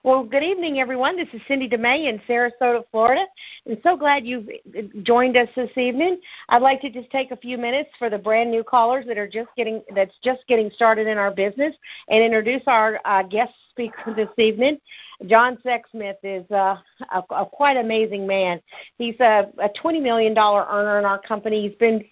Well, good evening, everyone. This is Cindy DeMay in Sarasota, Florida. I'm so glad you've joined us this evening. I'd like to just take a few minutes for the brand new callers that's just getting started in our business and introduce our guest speaker this evening. John Sexsmith is a quite amazing man. He's a $20 million earner in our company. He's been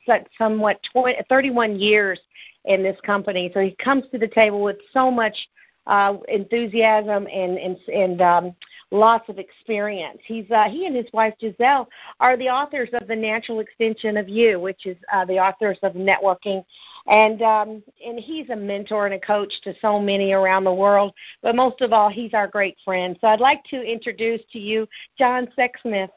31 years in this company, so he comes to the table with so much enthusiasm and lots of experience. He and his wife Giselle are the authors of The Natural Extension of You, which is the authors of networking, and he's a mentor and a coach to so many around the world. But most of all, he's our great friend. So I'd like to introduce to you John Sexsmith.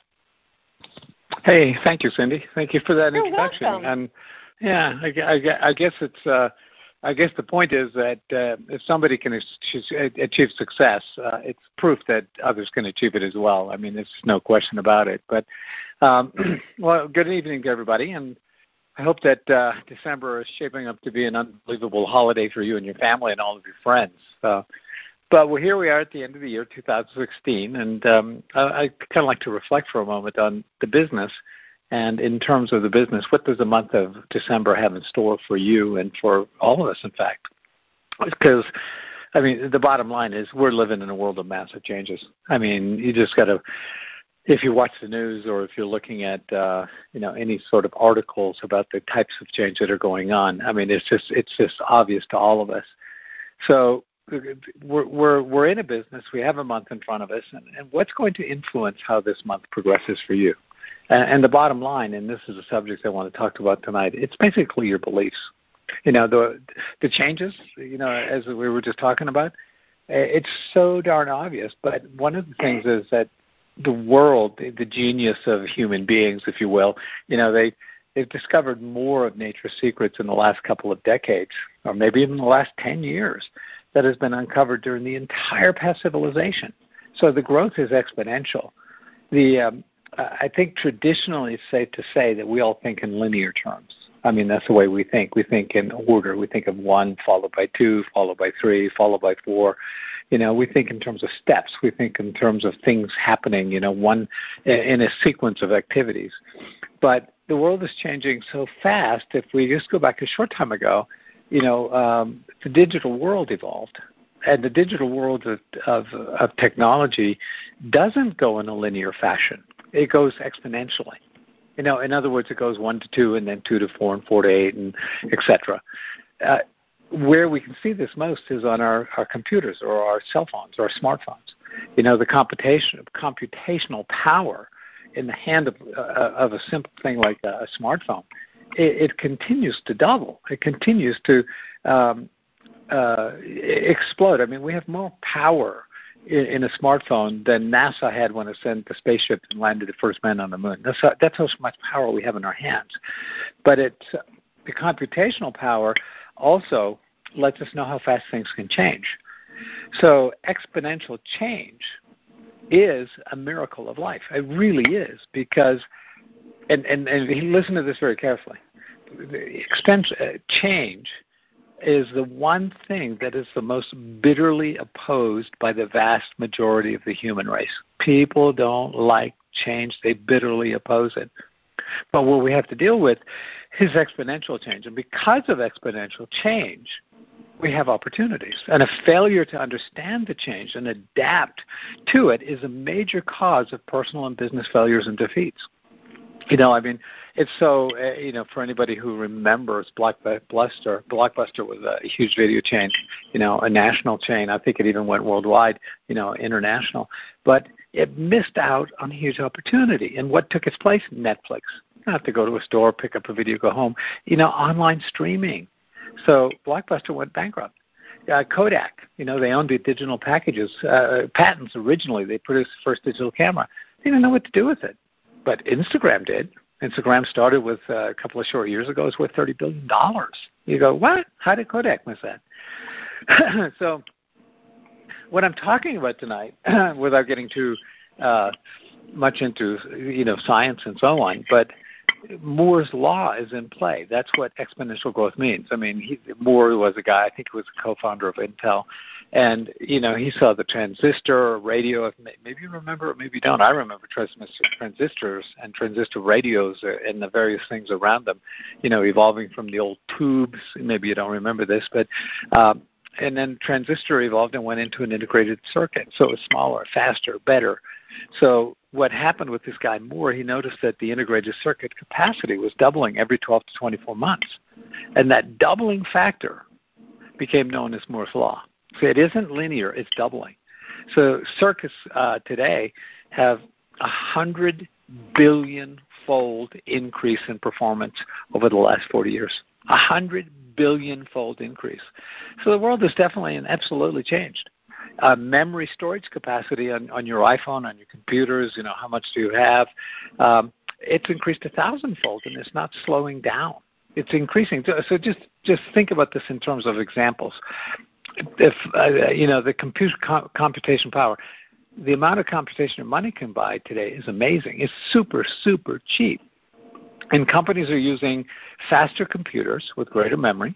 Hey, thank you, Cindy. Thank you for that introduction. Welcome. And yeah, I guess it's. I guess the point is that if somebody can achieve success, it's proof that others can achieve it as well. I mean, there's no question about it. But, well, good evening to everybody, and I hope that December is shaping up to be an unbelievable holiday for you and your family and all of your friends. But here we are at the end of the year, 2016, and I kind of like to reflect for a moment on the business. And in terms of the business, what does the month of December have in store for you and for all of us, in fact? Because, I mean, the bottom line is we're living in a world of massive changes. I mean, you just got to, if you watch the news or if you're looking at, any sort of articles about the types of change that are going on, I mean, it's just obvious to all of us. So we're in a business. We have a month in front of us, and what's going to influence how this month progresses for you? And the bottom line, and this is a subject I want to talk about tonight, it's basically your beliefs. The changes, as we were just talking about, it's so darn obvious. But one of the things is that the world, the genius of human beings, if you will, they've discovered more of nature's secrets in the last couple of decades, or maybe even the last 10 years, that has been uncovered during the entire past civilization. So the growth is exponential. I think traditionally it's safe to say that we all think in linear terms. I mean, that's the way we think. We think in order. We think of 1 followed by 2, followed by 3, followed by 4. We think in terms of steps. We think in terms of things happening, one in a sequence of activities. But the world is changing so fast. If we just go back a short time ago, the digital world evolved. And the digital world of technology doesn't go in a linear fashion. It goes exponentially. In other words, it goes 1 to 2, and then 2 to 4, and 4 to 8, and et cetera. Where we can see this most is on our computers or our cell phones or our smartphones. The computational power in the hand of a simple thing like a smartphone, it continues to double. It continues to explode. I mean, we have more power in a smartphone than NASA had when it sent the spaceship and landed the first man on the moon. That's how much power we have in our hands. But the computational power also lets us know how fast things can change. So exponential change is a miracle of life. It really is, because, and listen to this very carefully, change is the one thing that is the most bitterly opposed by the vast majority of the human race. People don't like change. They bitterly oppose it. But what we have to deal with is exponential change. And because of exponential change, we have opportunities. And a failure to understand the change and adapt to it is a major cause of personal and business failures and defeats. It's so, for anybody who remembers Blockbuster was a huge video chain, a national chain. I think it even went worldwide, international. But it missed out on a huge opportunity. And what took its place? Netflix. You don't have to go to a store, pick up a video, go home. Online streaming. So Blockbuster went bankrupt. Kodak, they owned the digital patents originally. They produced the first digital camera. They didn't know what to do with it. But Instagram did. Instagram started with a couple of short years ago. It's worth $30 billion. You go, what? How did Kodak miss that? So what I'm talking about tonight, without getting too much into science and so on, but Moore's law is in play. That's what exponential growth means. I mean, Moore was a guy, I think he was a co-founder of Intel, and, he saw the transistor, radio, maybe you remember, maybe you don't. I remember transistors and transistor radios and the various things around them, evolving from the old tubes. Maybe you don't remember this, but and then transistor evolved and went into an integrated circuit. So it was smaller, faster, better. So what happened with this guy Moore, he noticed that the integrated circuit capacity was doubling every 12 to 24 months. And that doubling factor became known as Moore's Law. So it isn't linear, it's doubling. So circuits today have 100 billion-fold increase in performance over the last 40 years. 100 billion-fold increase. So the world has definitely and absolutely changed. Memory storage capacity on your iPhone, on your computers, how much do you have? It's increased 1,000-fold, and it's not slowing down. It's increasing. So just think about this in terms of examples. If the computation power, the amount of computation money can buy today is amazing. It's super, super cheap. And companies are using faster computers with greater memory,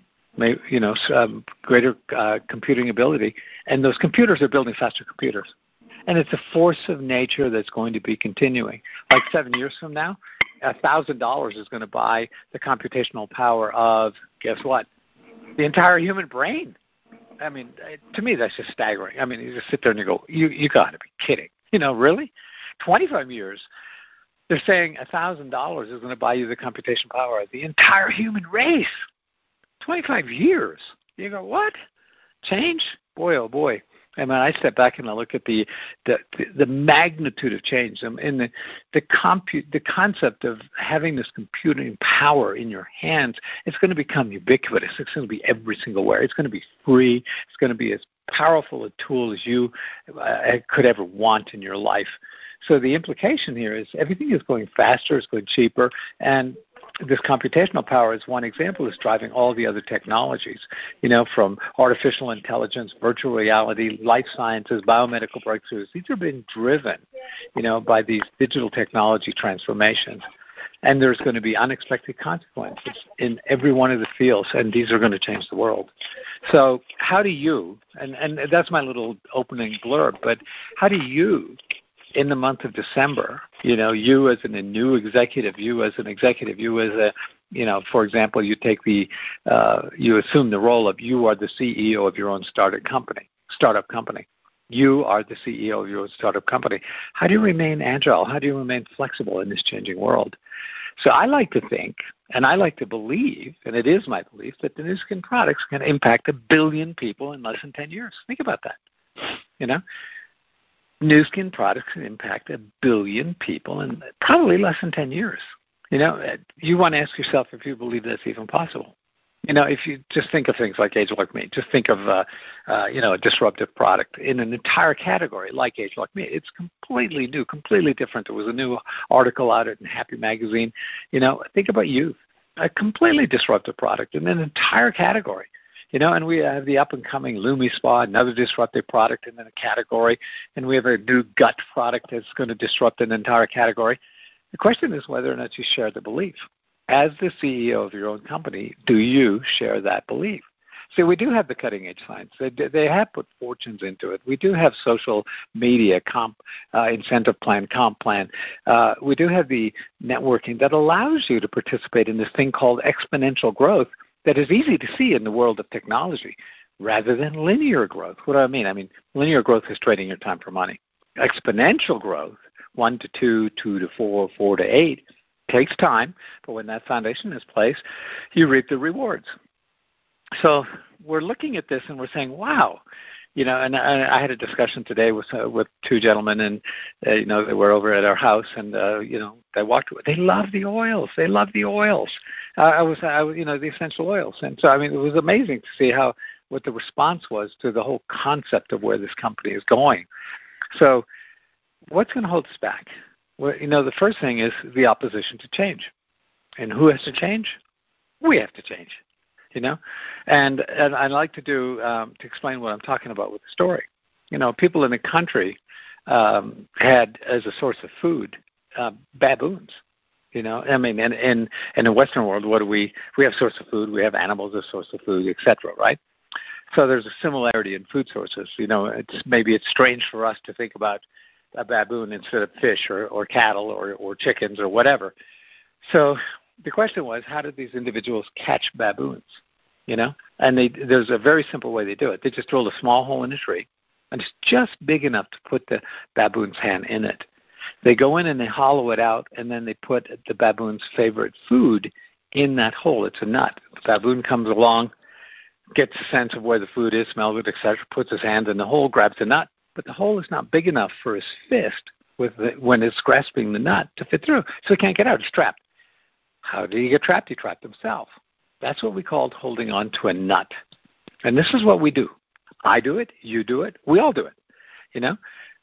greater computing ability, and those computers are building faster computers. And it's a force of nature that's going to be continuing. Like 7 years from now, $1,000 is going to buy the computational power of, guess what? The entire human brain. I mean, to me, that's just staggering. I mean, you just sit there and you go, you got to be kidding. Really? 25 years. They're saying $1,000 is going to buy you the computation power of the entire human race. 25 years. You go, what? Change? Boy, oh boy. And when I step back and I look at the magnitude of change and the concept of having this computing power in your hands, it's going to become ubiquitous. It's going to be every single where. It's going to be free. It's going to be as powerful a tool as you could ever want in your life. So the implication here is everything is going faster, it's going cheaper, and this computational power is one example. It's driving all the other technologies, from artificial intelligence, virtual reality, life sciences, biomedical breakthroughs. These are being driven, by these digital technology transformations. And there's going to be unexpected consequences in every one of the fields, and these are going to change the world. So how do you, and that's my little opening blurb, but how do you, in the month of December, you as a new executive, you as a, for example, you take you assume the role of you are the CEO of your own startup company. You are the CEO of your own startup company. How do you remain agile? How do you remain flexible in this changing world? So I like to think, and I like to believe, and it is my belief, that the Nu Skin products can impact 1 billion people in less than 10 years. Think about that, Nu Skin products can impact 1 billion people in probably less than 10 years. You want to ask yourself if you believe that's even possible. If you just think of things like Age Like Me, just think of, a disruptive product in an entire category like Age Like Me. It's completely new, completely different. There was a new article out in Happy Magazine. Think about youth, a completely disruptive product in an entire category. And we have the up-and-coming LumiSpa, another disruptive product in a category, and we have a new gut product that's going to disrupt an entire category. The question is whether or not you share the belief. As the CEO of your own company, do you share that belief? See, we do have the cutting-edge science. They have put fortunes into it. We do have social media, incentive plan, comp plan. We do have the networking that allows you to participate in this thing called exponential growth that is easy to see in the world of technology rather than linear growth. What do I mean? I mean, linear growth is trading your time for money. Exponential growth, 1 to 2, 2 to 4, 4 to 8, takes time, but when that foundation is placed, you reap the rewards. So we're looking at this and we're saying, wow. And I had a discussion today with 2 gentlemen, and they were over at our house, and they walked away. They love the oils. They love the oils. The essential oils, and so it was amazing to see what the response was to the whole concept of where this company is going. So, what's going to hold us back? Well, the first thing is the opposition to change, and who has to change? We have to change. And I'd like to to explain what I'm talking about with the story. People in the country had as a source of food baboons. You know, I mean, and in the Western world, what do we have source of food, we have animals as source of food, etc. Right? So there's a similarity in food sources. You know, it's strange for us to think about a baboon instead of fish or cattle or chickens or whatever. So the question was, how did these individuals catch baboons? You know, and there's a very simple way they do it. They just drill a small hole in a tree, and it's just big enough to put the baboon's hand in it. They go in and they hollow it out, and then they put the baboon's favorite food in that hole. It's a nut. The baboon comes along, gets a sense of where the food is, smells it, etc., puts his hand in the hole, grabs the nut, but the hole is not big enough for his fist when it's grasping the nut to fit through, so he can't get out. He's trapped. How did he get trapped? He trapped himself. That's what we called holding on to a nut. And this is what we do. I do it. You do it. We all do it. You know,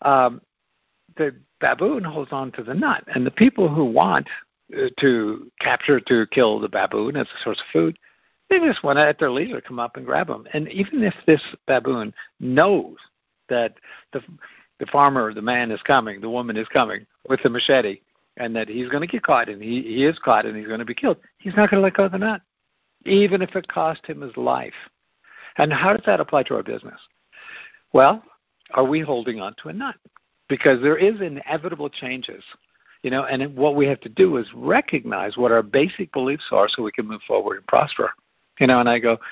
the baboon holds on to the nut, and the people who want to kill the baboon as a source of food, they just want to, at their leisure, come up and grab them. And even if this baboon knows that the farmer, the man is coming, the woman is coming with the machete, and that he's going to get caught, and he is caught, and he's going to be killed, he's not going to let go of the nut, even if it cost him his life. And how does that apply to our business? Well, are we holding on to a nut? Because there is inevitable changes, you know, and what we have to do is recognize what our basic beliefs are so we can move forward and prosper. You know, and I go,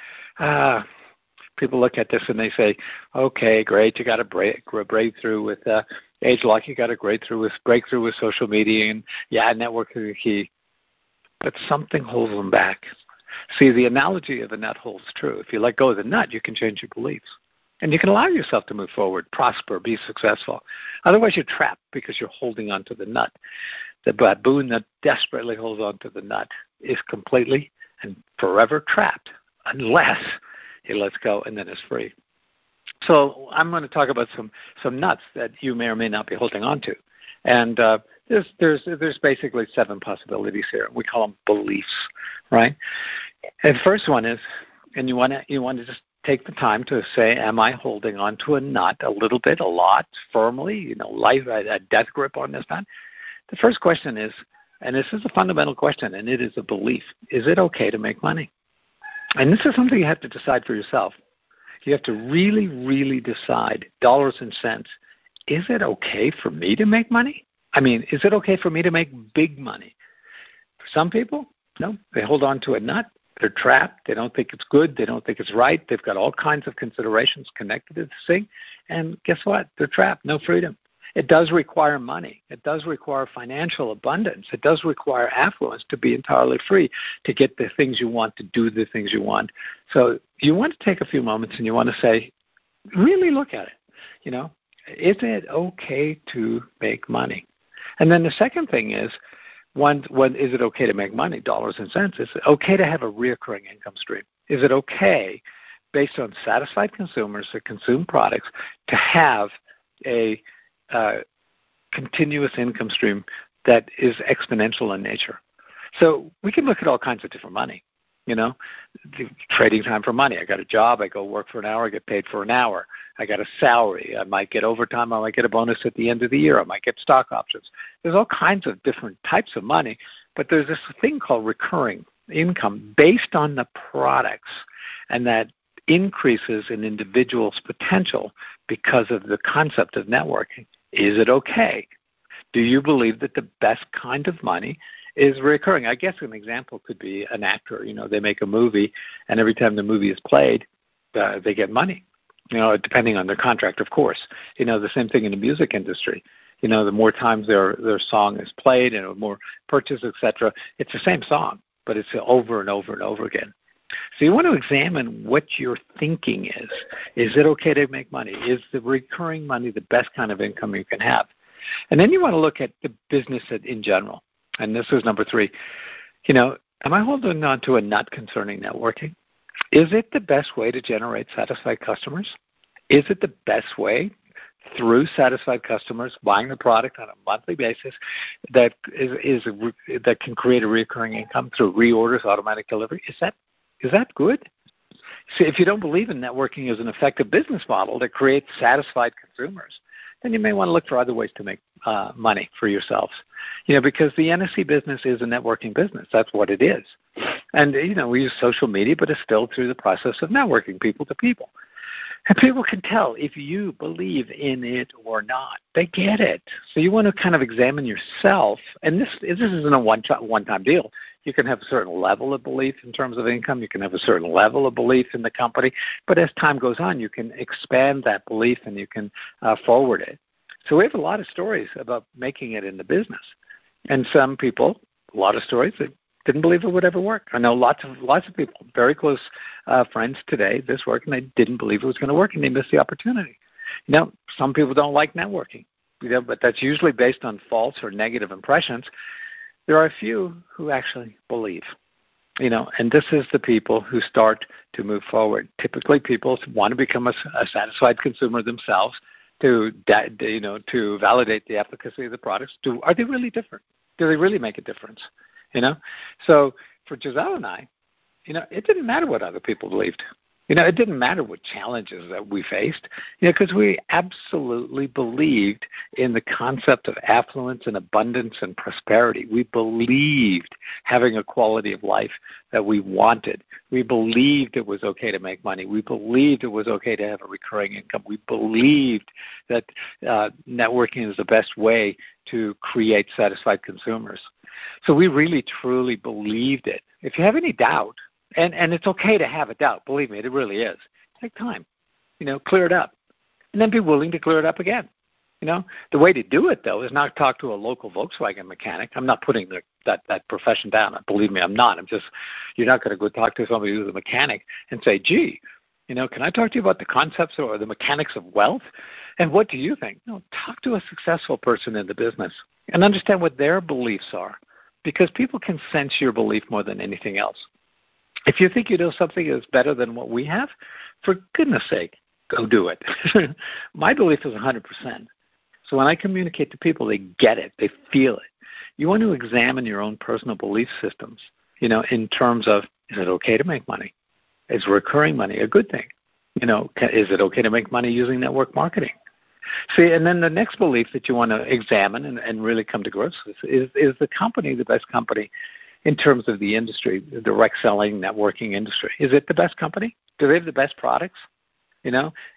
people look at this and they say, okay, great, you got a breakthrough with AgeLock, you got a breakthrough with social media, and yeah, networking is key. But something holds them back. See, the analogy of the nut holds true. If you let go of the nut, you can change your beliefs. And you can allow yourself to move forward, prosper, be successful. Otherwise, you're trapped because you're holding on to the nut. The baboon that desperately holds on to the nut is completely and forever trapped unless he lets go and then is free. So I'm going to talk about some nuts that you may or may not be holding on to. And there's basically 7 possibilities here. We call them beliefs, right? And the first one is, and you want to just take the time to say, am I holding on to a nut a little bit, a lot, firmly, you know, a death grip on this nut? The first question is, and this is a fundamental question, and it is a belief, is it okay to make money? And this is something you have to decide for yourself. You have to really, really decide, dollars and cents, is it okay for me to make money? I mean, is it okay for me to make big money? For some people, no, they hold on to a nut. They're trapped. They don't think it's good. They don't think it's right. They've got all kinds of considerations connected to this thing. And guess what? They're trapped. No freedom. It does require money. It does require financial abundance. It does require affluence to be entirely free, to get the things you want, to do the things you want. So you want to take a few moments and you want to say, really look at it. You know, is it okay to make money? And then the second thing is, when is it okay to make money, dollars and cents? Is it okay to have a recurring income stream? Is it okay, based on satisfied consumers that consume products, to have a continuous income stream that is exponential in nature? So we can look at all kinds of different money. You know, trading time for money. I got a job. I go work for an hour. I get paid for an hour. I got a salary. I might get overtime. I might get a bonus at the end of the year. I might get stock options. There's all kinds of different types of money, but there's this thing called recurring income based on the products, and that increases an individual's potential because of the concept of networking. Is it okay? Do you believe that the best kind of money is recurring? I guess an example could be an actor. You know, they make a movie, and every time the movie is played, they get money. You know, depending on their contract, of course. You know, the same thing in the music industry. You know, the more times their song is played and more purchased, etc., it's the same song, but it's over and over and over again. So you want to examine what your thinking is. Is it okay to make money? Is the recurring money the best kind of income you can have? And then you want to look at the business in general. And this is number 3. You know, am I holding on to a nut concerning networking? Is it the best way to generate satisfied customers? Is it the best way, through satisfied customers buying the product on a monthly basis, that that can create a recurring income through reorders, automatic delivery? Is that good? See, if you don't believe in networking as an effective business model that creates satisfied consumers, then you may want to look for other ways to make money for yourselves. Because the NSC business is a networking business. That's what it is. And, we use social media, but it's still through the process of networking people to people. And people can tell if you believe in it or not. They get it. So you want to kind of examine yourself. And this isn't a one-time deal. You can have a certain level of belief in terms of income. You can have a certain level of belief in the company. But as time goes on, you can expand that belief and you can forward it. So we have a lot of stories about making it in the business. And some people, a lot of stories that didn't believe it would ever work. I know lots of people, very close friends today, this work, and they didn't believe it was going to work, and they missed the opportunity. Some people don't like networking, but that's usually based on false or negative impressions. There are a few who actually believe, and this is the people who start to move forward. Typically, people want to become a satisfied consumer themselves to validate the efficacy of the products. Are they really different? Do they really make a difference? So for Giselle and I, it didn't matter what other people believed. It didn't matter what challenges that we faced, because we absolutely believed in the concept of affluence and abundance and prosperity. We believed having a quality of life that we wanted. We believed it was okay to make money. We believed it was okay to have a recurring income. We believed that networking is the best way to create satisfied consumers. So we really, truly believed it. If you have any doubt, and it's okay to have a doubt, believe me, it really is. Take time, clear it up, and then be willing to clear it up again. The way to do it, though, is not talk to a local Volkswagen mechanic. I'm not putting that profession down. Believe me, I'm not. You're not going to go talk to somebody who's a mechanic and say, gee, can I talk to you about the concepts or the mechanics of wealth? And what do you think? No, talk to a successful person in the business and understand what their beliefs are, because people can sense your belief more than anything else. If you think you know something that's better than what we have, for goodness sake, go do it. My belief is 100%. So when I communicate to people, they get it. They feel it. You want to examine your own personal belief systems, in terms of, is it okay to make money? Is recurring money a good thing? Is it okay to make money using network marketing? See, and then the next belief that you want to examine and really come to grips with is the company the best company in terms of the industry, the direct selling, networking industry? Is it the best company? Do they have the best products? In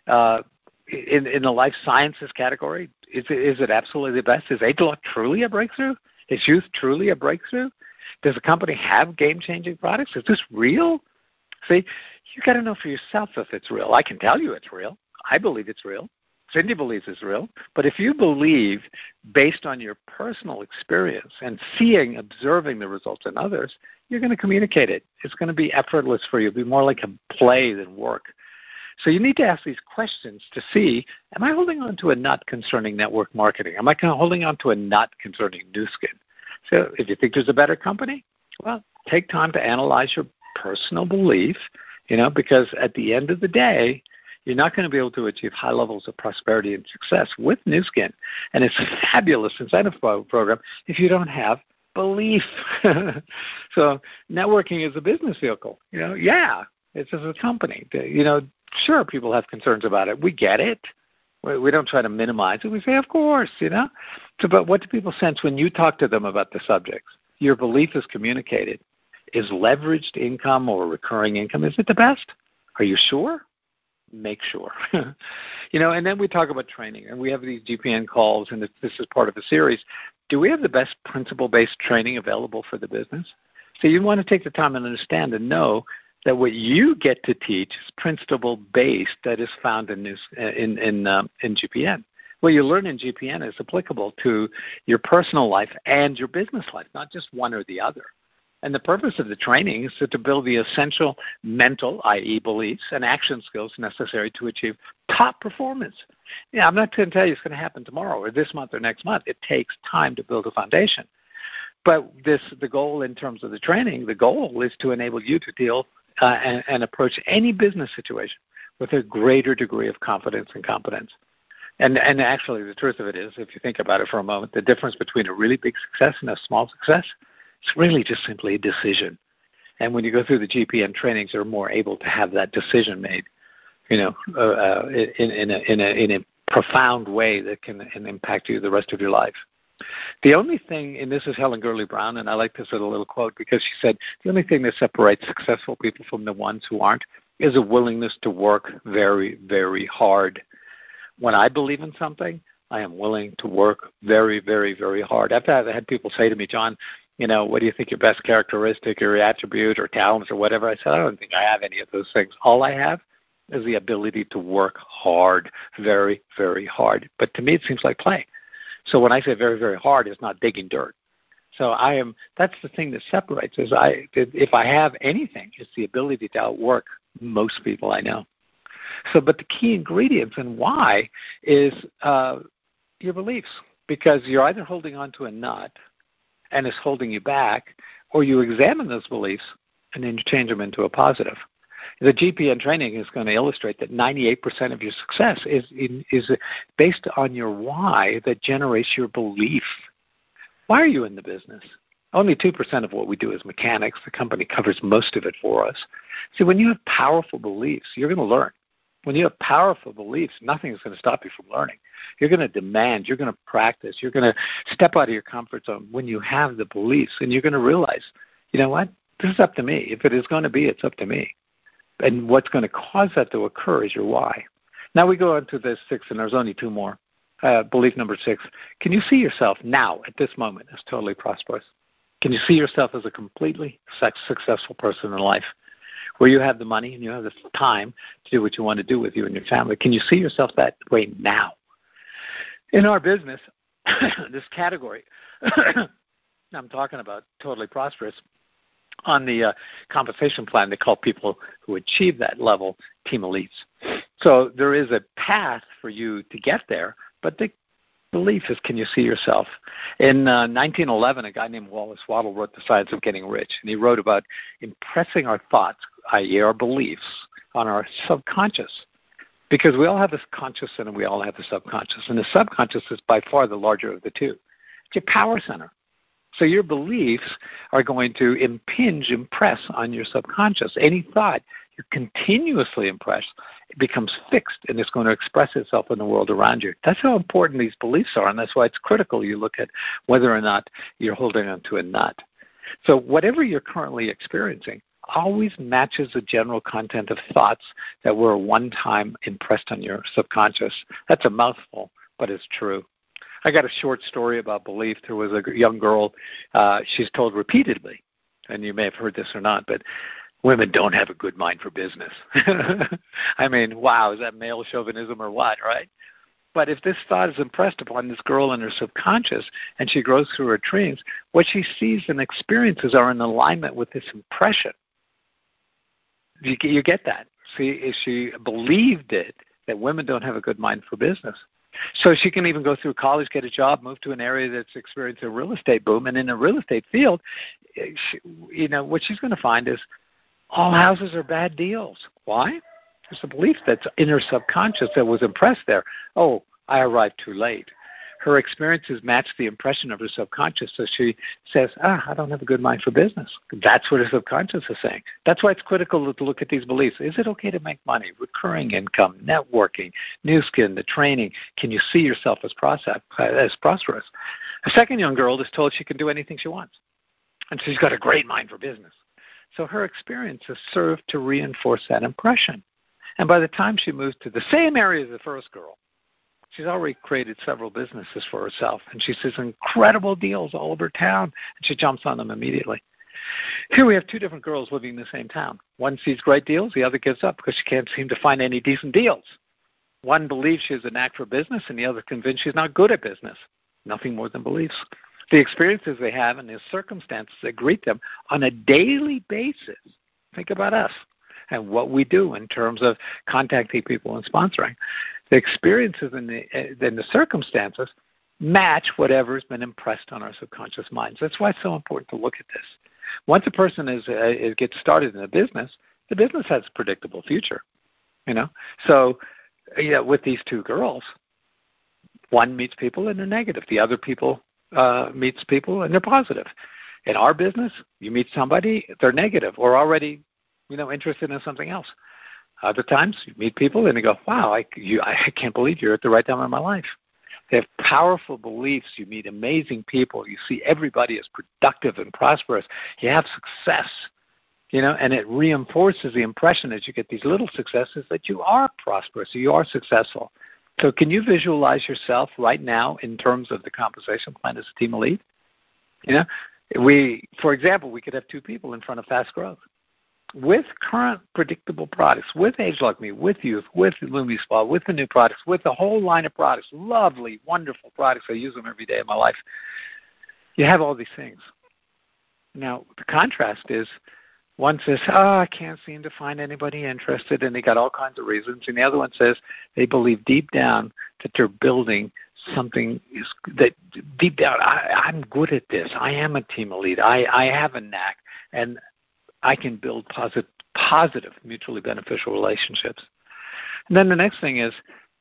the life sciences category, is it absolutely the best? Is ageLOC truly a breakthrough? Is youth truly a breakthrough? Does the company have game-changing products? Is this real? See, you got to know for yourself if it's real. I can tell you it's real. I believe it's real. Cindy believes it's real. But if you believe based on your personal experience and observing the results in others, you're going to communicate it. It's going to be effortless for you. It'll be more like a play than work. So you need to ask these questions to see, am I holding on to a nut concerning network marketing? Am I holding on to a nut concerning Nu Skin? So if you think there's a better company, well, take time to analyze your personal belief, because at the end of the day, you're not going to be able to achieve high levels of prosperity and success with Nu Skin and its fabulous incentive program if you don't have belief. So networking is a business vehicle. It's as a company. Sure, people have concerns about it. We get it. We don't try to minimize it. We say, of course, So, but what do people sense when you talk to them about the subjects? Your belief is communicated. Is leveraged income or recurring income, is it the best? Are you sure? Make sure. And then we talk about training, and we have these GPN calls, and this is part of a series. Do we have the best principle-based training available for the business? So you want to take the time and understand and know that what you get to teach is principle-based that is found in GPN. What you learn in GPN is applicable to your personal life and your business life, not just one or the other. And the purpose of the training is to build the essential mental, i.e. beliefs, and action skills necessary to achieve top performance. I'm not going to tell you it's going to happen tomorrow or this month or next month. It takes time to build a foundation. But the goal in terms of the training, the goal is to enable you to deal and approach any business situation with a greater degree of confidence and competence. And actually, the truth of it is, if you think about it for a moment, the difference between a really big success and a small success, it's really just simply a decision. And when you go through the GPN trainings, you're more able to have that decision made, in a profound way that can impact you the rest of your life. The only thing, and this is Helen Gurley Brown, and I like this little quote because she said, the only thing that separates successful people from the ones who aren't is a willingness to work very, very hard. When I believe in something, I am willing to work very, very, very hard. I've had people say to me, John, what do you think your best characteristic or attribute or talents or whatever? I said, I don't think I have any of those things. All I have is the ability to work hard, very, very hard. But to me, it seems like play. So when I say very, very hard, it's not digging dirt. So that's the thing that separates us. If I have anything, it's the ability to outwork most people I know. So, but the key ingredients and why is your beliefs, because you're either holding on to a nut and it's holding you back, or you examine those beliefs and then you change them into a positive. The GPN training is going to illustrate that 98% of your success is based on your why that generates your belief. Why are you in the business? Only 2% of what we do is mechanics. The company covers most of it for us. See, when you have powerful beliefs, you're going to learn. When you have powerful beliefs, nothing is going to stop you from learning. You're going to demand. You're going to practice. You're going to step out of your comfort zone when you have the beliefs, and you're going to realize, you know what? This is up to me. If it is going to be, it's up to me. And what's going to cause that to occur is your why. Now we go on to the 6, and there's only 2 more. Belief number 6. Can you see yourself now, at this moment, as totally prosperous? Can you see yourself as a completely successful person in life, where you have the money and you have the time to do what you want to do with you and your family? Can you see yourself that way now? In our business, this category, I'm talking about totally prosperous, on the compensation plan, they call people who achieve that level team elites. So there is a path for you to get there, but the belief is, can you see yourself? In 1911, a guy named Wallace Waddle wrote The Science of Getting Rich, and he wrote about impressing our thoughts, i.e. our beliefs, on our subconscious. Because we all have this conscious and we all have the subconscious, and the subconscious is by far the larger of the two. It's your power center. So your beliefs are going to impress on your subconscious. Any thought you continuously impress, it becomes fixed, and it's going to express itself in the world around you. That's how important these beliefs are, and that's why it's critical you look at whether or not you're holding onto a nut. So whatever you're currently experiencing always matches the general content of thoughts that were one time impressed on your subconscious. That's a mouthful, but it's true. I got a short story about belief. There was a young girl, she's told repeatedly, and you may have heard this or not, but women don't have a good mind for business. I mean, wow, is that male chauvinism or what, right? But if this thought is impressed upon this girl in her subconscious and she grows through her dreams, what she sees and experiences are in alignment with this impression. You get that? See, she believed it, that women don't have a good mind for business. So she can even go through college, get a job, move to an area that's experienced a real estate boom. And in the real estate field, what she's going to find is all houses are bad deals. Why? There's a belief that's in her subconscious that was impressed there. Oh, I arrived too late. Her experiences match the impression of her subconscious, so she says, I don't have a good mind for business. That's what her subconscious is saying. That's why it's critical to look at these beliefs. Is it okay to make money, recurring income, networking, new skin, the training? Can you see yourself as prosperous? A second young girl is told she can do anything she wants, and she's got a great mind for business. So her experiences serve to reinforce that impression. And by the time she moves to the same area as the first girl, she's already created several businesses for herself, and she sees incredible deals all over town, and she jumps on them immediately. Here we have 2 different girls living in the same town. One sees great deals, the other gives up because she can't seem to find any decent deals. One believes she has a knack for business, and the other convinced she's not good at business. Nothing more than beliefs. The experiences they have and the circumstances that greet them on a daily basis. Think about us and what we do in terms of contacting people and sponsoring. The experiences and the circumstances match whatever's been impressed on our subconscious minds. That's why it's so important to look at this. Once a person gets started in a business, the business has a predictable future. So with these 2 girls, one meets people and they're negative. The other people meets people and they're positive. In our business, you meet somebody, they're negative or already interested in something else. Other times, you meet people and you go, wow, I can't believe you're at the right time in my life. They have powerful beliefs. You meet amazing people. You see everybody as productive and prosperous. You have success, and it reinforces the impression as you get these little successes that you are prosperous, you are successful. So can you visualize yourself right now in terms of the compensation plan as a team elite? For example, we could have 2 people in front of fast growth with current predictable products, with Age Like Me, with youth, with LumiSpa, with the new products, with the whole line of products, lovely, wonderful products. I use them every day of my life. You have all these things. Now, the contrast is one says, I can't seem to find anybody interested, and they got all kinds of reasons. And the other one says they believe deep down that they're building something that deep down, I'm good at this. I am a team elite. I have a knack. And I can build positive, mutually beneficial relationships. And then the next thing is,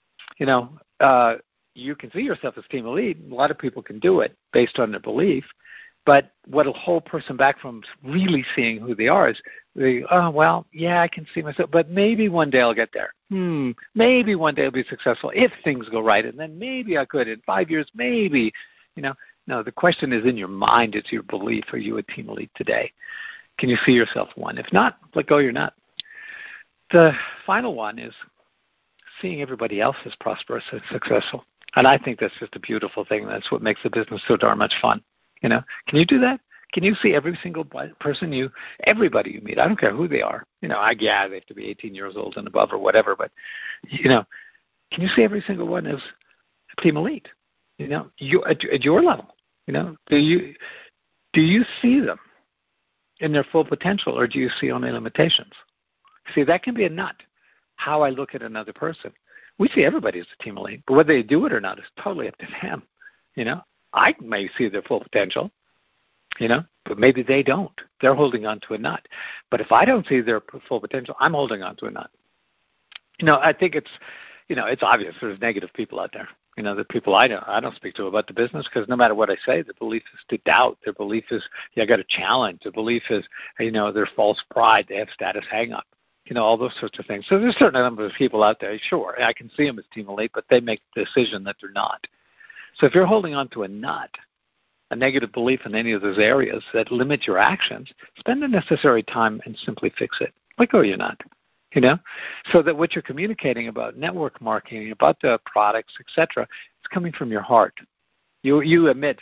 you can see yourself as team elite. A lot of people can do it based on their belief. But what will hold a person back from really seeing who they are is, I can see myself, but maybe one day I'll get there. Maybe one day I'll be successful if things go right, and then maybe I could in 5 years, maybe. No, the question is in your mind. It's your belief. Are you a team elite today? Can you see yourself one? If not, let go, you're not. The final one is seeing everybody else as prosperous and successful. And I think that's just a beautiful thing. That's what makes the business so darn much fun. Can you do that? Can you see every single person everybody you meet? I don't care who they are. They have to be 18 years old and above or whatever. But, can you see every single one as a team elite? You at your level. Do you see them in their full potential, or do you see only limitations? See, that can be a nut, how I look at another person. We see everybody as a team elite, but whether they do it or not is totally up to them. I may see their full potential, but maybe they don't. They're holding on to a nut. But if I don't see their full potential, I'm holding on to a nut. I think it's obvious there's negative people out there. The people I don't speak to about the business, because no matter what I say, their belief is to doubt. Their belief is, I got a challenge. Their belief is, their false pride. They have status hang-up. All those sorts of things. So there's a certain number of people out there, sure, I can see them as team elite, but they make the decision that they're not. So if you're holding on to a nut, a negative belief in any of those areas that limit your actions, spend the necessary time and simply fix it. Let go, you're not. So that what you're communicating about network marketing, about the products, etc., it's coming from your heart. You emit,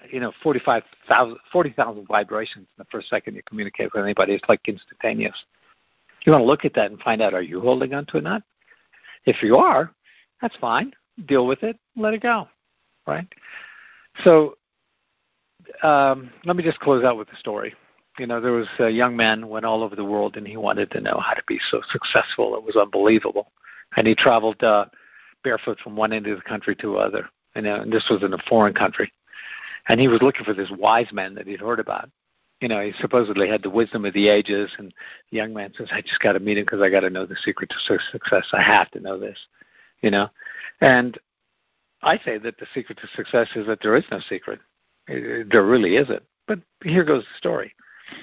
40,000 vibrations in the first second you communicate with anybody. It's like instantaneous. You want to look at that and find out, are you holding on to a nut? If you are, that's fine. Deal with it. Let it go. Right? So let me just close out with a story. There was a young man who went all over the world, and he wanted to know how to be so successful. It was unbelievable. And he traveled barefoot from one end of the country to the other. And this was in a foreign country. And he was looking for this wise man that he'd heard about. He supposedly had the wisdom of the ages. And the young man says, I just got to meet him because I got to know the secret to success. I have to know this. And I say that the secret to success is that there is no secret. There really isn't. But here goes the story.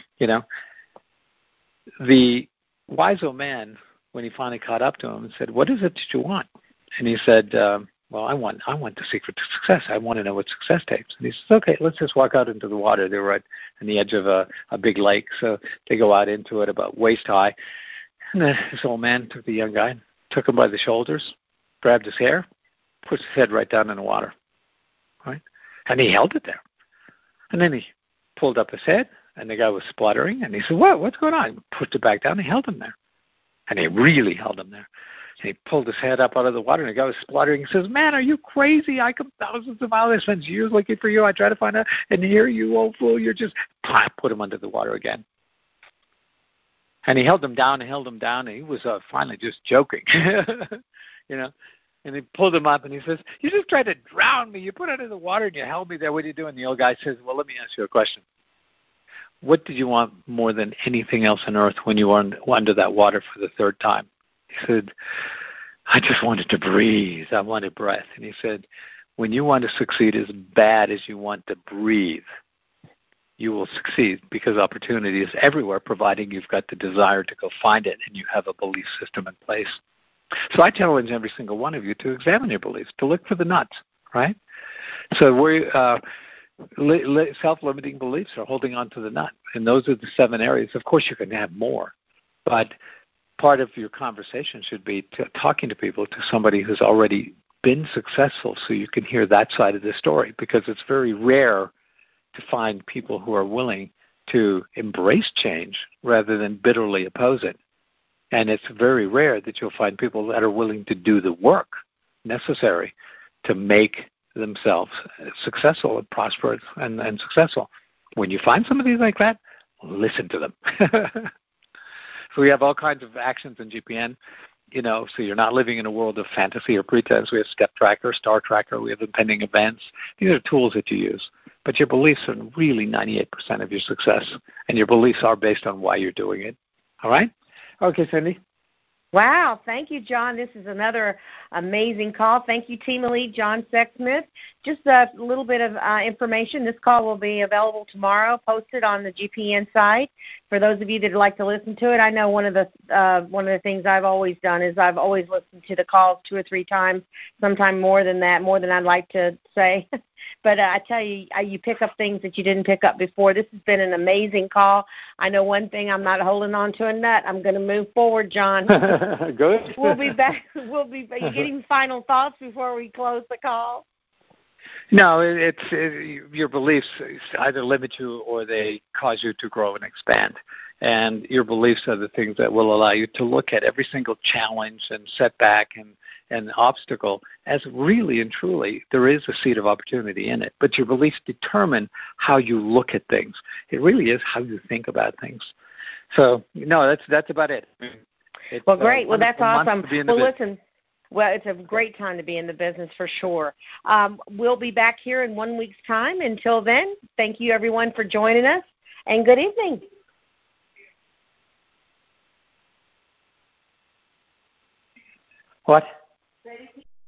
The wise old man, when he finally caught up to him, said, what is it that you want? And he said, well, I want the secret to success. I want to know what success takes. And he says, okay, let's just walk out into the water. They were on the edge of a big lake, so they go out into it about waist high. And this old man took the young guy, took him by the shoulders, grabbed his hair, pushed his head right down in the water, right? And he held it there. And then he pulled up his head, and the guy was spluttering, and he said, what's going on? He pushed it back down, and he held him there. And he really held him there. And he pulled his head up out of the water, and the guy was spluttering. He says, man, are you crazy? I come thousands of miles. I spent years looking for you. I try to find out, and here you old fool, you're just, put him under the water again. And he held him down, and he was finally just joking, And he pulled him up, and he says, you just tried to drown me. You put it in the water, and you held me there. What are you doing? The old guy says, well, let me ask you a question. What did you want more than anything else on earth when you were under that water for the third time? He said, I just wanted to breathe. I wanted breath. And he said, when you want to succeed as bad as you want to breathe, you will succeed, because opportunity is everywhere, providing you've got the desire to go find it and you have a belief system in place. So I challenge every single one of you to examine your beliefs, to look for the nuts, right? So self-limiting beliefs are holding on to the nut, and those are the 7 areas. Of course, you can have more, but part of your conversation should be talking to people, to somebody who's already been successful, so you can hear that side of the story, because it's very rare to find people who are willing to embrace change rather than bitterly oppose it. And it's very rare that you'll find people that are willing to do the work necessary to make themselves successful and prosperous and successful. When you find somebody like that, listen to them. So we have all kinds of actions in GPN, so you're not living in a world of fantasy or pretense. We have Step Tracker, Star Tracker, we have impending events. These are tools that you use. But your beliefs are really 98% of your success, and your beliefs are based on why you're doing it. All right? Okay, Cindy. Wow. Thank you, John. This is another amazing call. Thank you, Team Elite, John Sexsmith. Just a little bit of information. This call will be available tomorrow, posted on the GPN site. For those of you that would like to listen to it, I know one of the things I've always done is I've always listened to the calls 2 or 3 times, sometime more than that, more than I'd like to say. But I tell you, you pick up things that you didn't pick up before. This has been an amazing call. I know one thing, I'm not holding on to a nut. I'm going to move forward, John. Good. We'll be back. Are you getting final thoughts before we close the call? No, your beliefs either limit you or they cause you to grow and expand. And your beliefs are the things that will allow you to look at every single challenge and setback and obstacle as really and truly there is a seed of opportunity in it. But your beliefs determine how you look at things. It really is how you think about things. So, no, that's about it. Well, great. Well, that's awesome. Well, listen. Well, it's a great time to be in the business for sure. We'll be back here in 1 week's time. Until then, thank you, everyone, for joining us, and good evening. What?